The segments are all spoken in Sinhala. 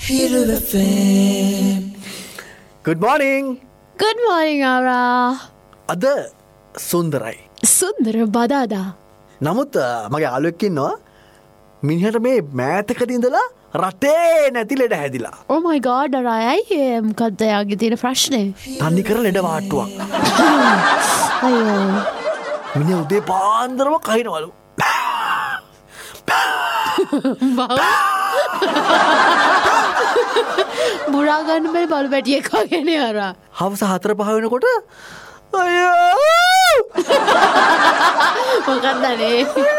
Hero FM. Good morning. Good morning, Ara. අද සුන්දරයි. සුන්දර බදාදා. නමුත් මගේ යාළුවෙක් ඉන්නවා. මිනිහට මේ මෑතකදී ඉඳලා රටේ නැති ලෙඩ හැදිලා. Oh my god, Ara. ඇයි මොකද්ද යාගේ තියෙන ප්‍රශ්නේ? තනි කර ලෙඩ වාට්ටුවක්. අයියෝ. මිනිහ උදේ පාන්දරම කහිනවලු. බුරා ගන්න බැරි බලු පැටියෙක් වගේනේ අරා. හවස 4-5 වෙනකොට අයියෝ මොකක්ද නේ?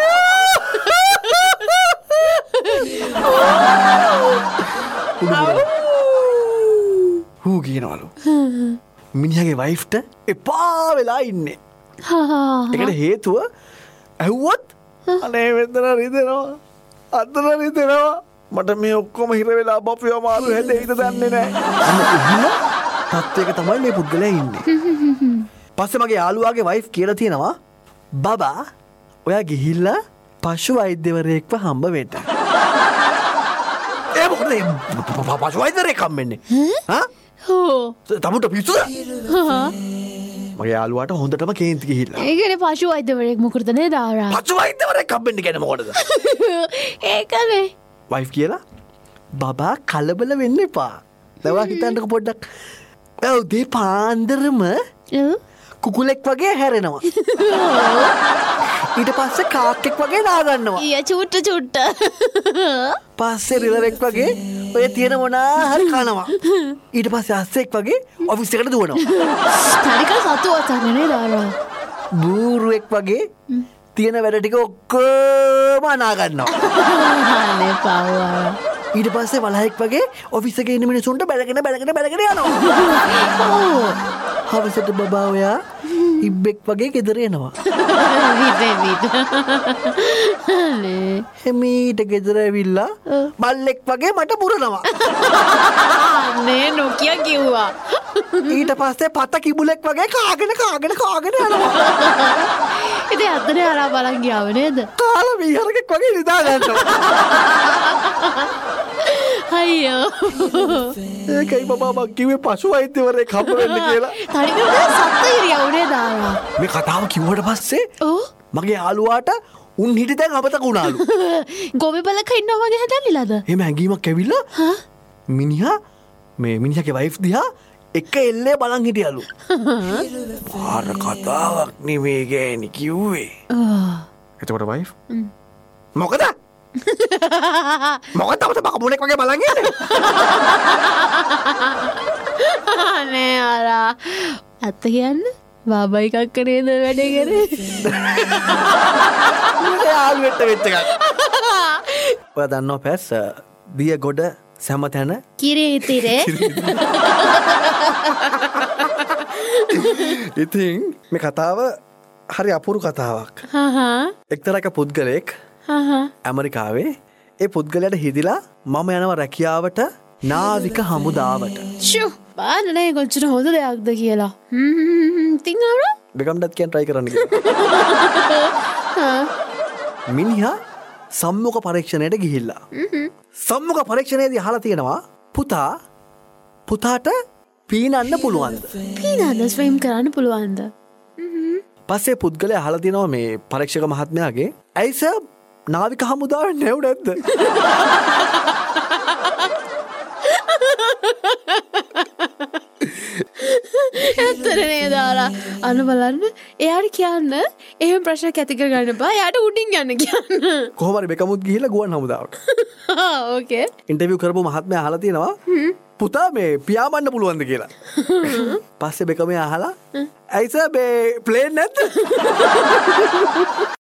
හූ කියනවලු. මිනිහගේ වයිෆ්ට එපා වෙලා ඉන්නේ. ඒකට හේතුව ඇහුවොත් අනේ මෙතන රිදෙනවා. අතන රිදෙනවා. මට මේ ඔක්කොම හිර වෙලා බපුව මාරු හැදෙයිද දන්නේ නැහැ. තත්ත්වයක තමයි මේ පුද්ගලයා ඉන්නේ. පස්සේ මගේ යාළුවාගේ වයිෆ් කියලා තියෙනවා බබා ඔයා ගිහිල්ලා පශු වෛද්‍යවරයෙක්ව හම්බ වෙන්න. ඒ මොකද පශු වෛද්‍යවරයෙක් හම්බෙන්නේ? හා? හෝ. තමුට පිස්සුද? මගේ යාළුවාට හොඳටම කේන්ති ගිහිල්ලා. ඒකනේ පශු වෛද්‍යවරයෙක් මොකටද නේද ආරා? පශු වෛද්‍යවරයෙක් හම්බෙන්න කියන්නේ මොකටද? ඒකනේ. වයිෆ් කියලා බබා කලබල වෙන්න එපා. දැන් හිතන්නක පොඩ්ඩක්. ඔය උදේ පාන්දරම කුකුලෙක් වගේ හැරෙනවා. ඊට පස්සේ කාක්කෙක් වගේ නාගන්නවා. ඊය චුට්ට. පස්සේ රිලරෙක් වගේ ඔය තියෙන මොනා හරි කනවා. ඊට පස්සේ අස්සෙක් වගේ ඔෆිස් එකට දුවනවා. තනිකර සතු වචන නේද ආරා? බූරුවෙක් වගේ තියෙන වැඩ ටික ඔක්කොම නාගන්නවා. අනේ පාවා. ඊට පස්සේ වලහෙක් වගේ ඔෆිස් එකේ ඉන්න මිනිසුන්ට බැලගෙන යනවා. හවසට බබා ඔයා ඉබ්බෙක් වගේ ගෙදර එනවා. හිමීට ගෙදර ඇවිල්ලා බල්ලෙක් වගේ මට මුරනවා. නේ නොකිය කිව්වා. ඊට පස්සේ පත කිඹුලෙක් වගේ කාගෙන යනවා. ඉතින් අතනේ අරා බලන් ගියාව නේද? කාල විහරකෙක් වගේ නිදා ගන්නවා. අයියෝ. ඒකයි බබා මං කිව්වේ පශු වෛද්‍යවරයෙක් හම්බ වෙන්න කියලා. තනිකර සත්ත්ව ඉරියව් නේද ආරා? මේ කතාව කිව්වට පස්සේ ඔව්. මගේ යාළුවාට උන් හිටි දැන් අමතක වුණාලු. ගොවි බලක ඉන්නවා වගේ හැදෙන්නේලාද? එහෙම හැංගීමක් ඇවිල්ලා මිනිහා මේ මිනිහාගේ වයිෆ් දිහා එක එල්ලේ බලන් හිටියලු. පාර කතාවක් නෙමේ ගෑණි කිව්වේ. එතකොට වයිෆ් මොකද? මොකද තමයි බක මොලෙක් වගේ බලන් ඉන්නේ? අනේ ආරා. අත කියන්නේ බාබයි කක්ක නේද වැඩේ කරේ? යාළුවෙක්ට වෙච්ච එකක්. ඔයා දන්නව පැස් දිය ගොඩ සෑමතැන කිරිතිරේ. ඉතින් මේ කතාව හරි අපූරු කතාවක්. එක්තරා පුද්ගලයෙක් ඇමරිකාවේ ඒ පුද්ගලයාට හිදිලා මම යනවා රැකියාවට නාවික හමුදාවට. ෂු බාන්න නේ කොච්චර හොඳ දෙයක්ද කියලා. ඉතින් ආරා බෙගම්ඩත් කියන් try කරන්න කියලා. මිනිහා සම්මුඛ පරීක්ෂණයට ගිහිල්ලා. සම්මුඛ පරීක්ෂණයේදී අහලා තියෙනවා පුතාට පීනන්න පුළුවන්ද? පීනන්න ස්විම් කරන්න පුළුවන්ද? පස්සේ පුද්ගලයා අහලා තියෙනවා මේ පරීක්ෂක මහත්මයාගේ ඇයි සර් නාවික හමුදාවේ නැව් නැද්ද? ඇත්තනේ දාලා අන්න බලන්න එයාට කියන්න එහෙම ප්‍රශ්නයක් ඇති කර ගන්න බෑ. එයාට උඩින් යන්න කියන්න. කොහොම හරි බෙකමුත් ගිහිල්ලා ගුවන් හමුදාවට. ඕකේ. ඉන්ටර්විව් කරපු මහත්මයා අහලා තියෙනවා පුතා මේ පියාඹන්න පුළුවන්ද කියලා. පස්සේ බෙකමයා අහලා ඇයි සර් මේ ප්ලේන් නැද්ද?